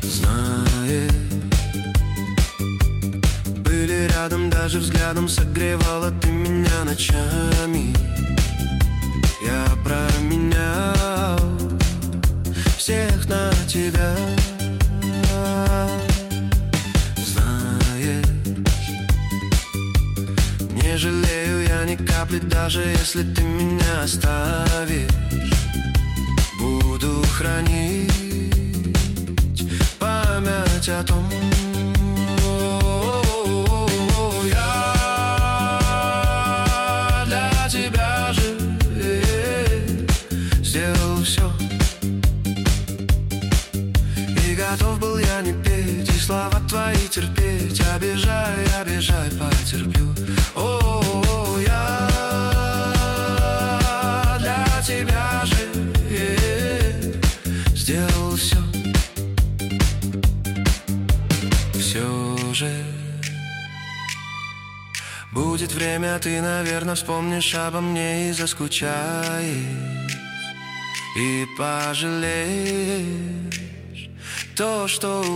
Знаешь, были рядом, даже взглядом согревала ты меня ночами. Я променял всех на тебя. Знаешь, не жалею я ни капли, даже если ты меня оставишь. Буду хранить память о том. Я для тебя же сделал все, и готов был я не петь, и слова твои терпеть. Обижай, обижай, потерплю. Я для тебя же сделал все. Все же будет время, ты, наверное, вспомнишь обо мне и заскучаешь, и пожалеешь то, что